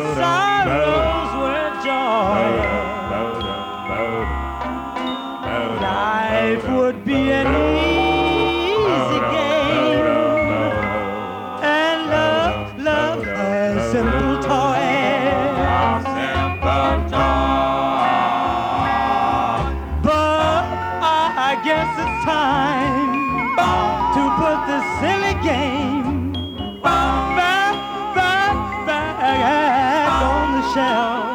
sorrows were joy, life would be an easy game, and love a simple toy. But I guess it's time to put this silly game back on the shelf.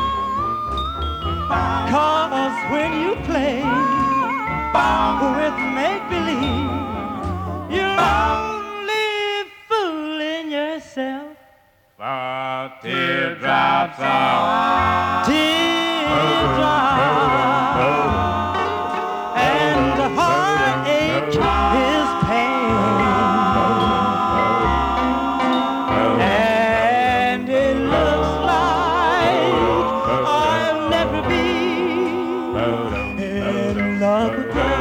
'Cause when you play with make-believe, you're only fooling yourself. Teardrops are Teardrops, and the heartache is pain, and it looks like I'll never be in love again.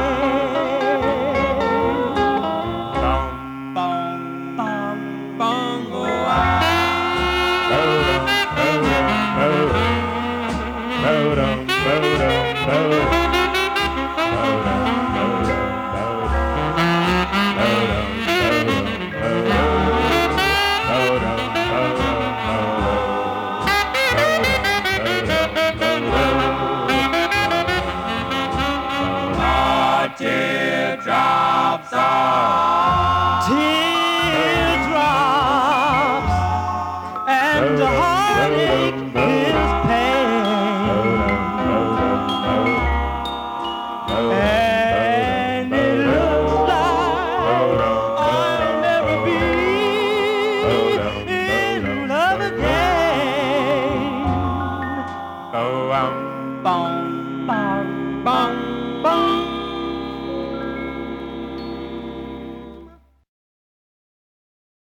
Teardrops are Teardrops, and the heartache is pain, and it looks like I'll never be in love again. bong, bong, bong, bong.